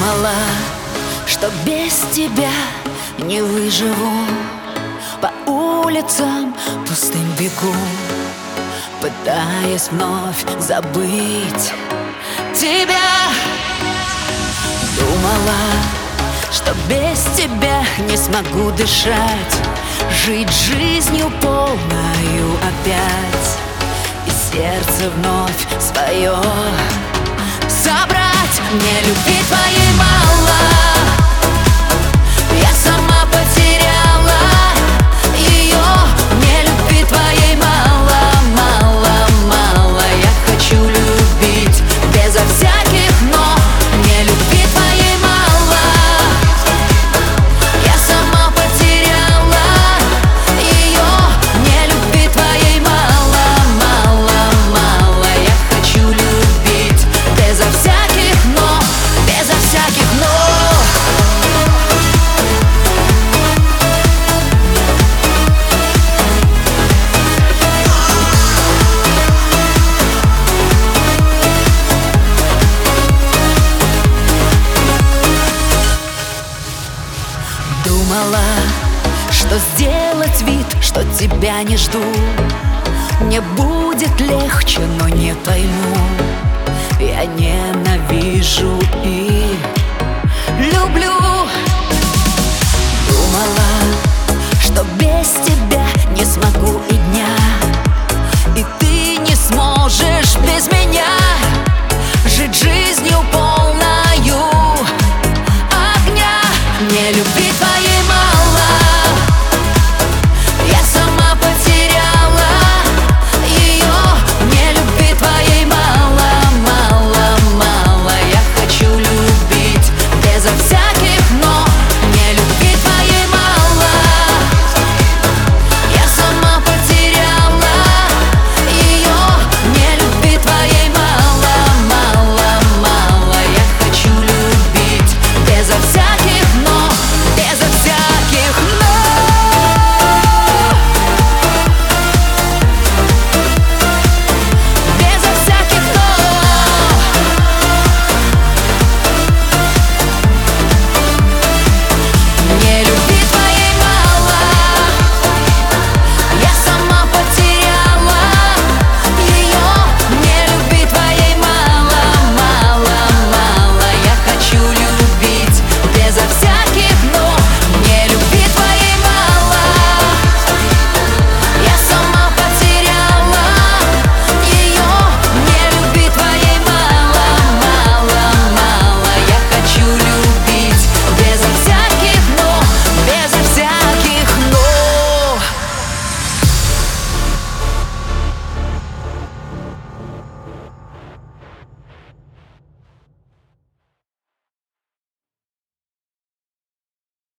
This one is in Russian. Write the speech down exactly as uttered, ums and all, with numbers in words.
Думала, что без тебя не выживу. По улицам пустым бегу, пытаясь вновь забыть тебя. Думала, что без тебя не смогу дышать, жить жизнью полною опять, и сердце вновь свое собрать. Мне любви твоей мало, я сама потеряла ее. Мне любви твоей мало, мало, мало. Я хочу любить безо всяких но. Мне любви твоей мало, я сама потеряла ее. Мне любви твоей мало, мало, мало. Я хочу любить безо всяких но, безо всяких но. Думала, что сделать вид, что тебя не жду, мне будет легче, но не пойму. Я ненавижу и люблю. Думала, что без тебя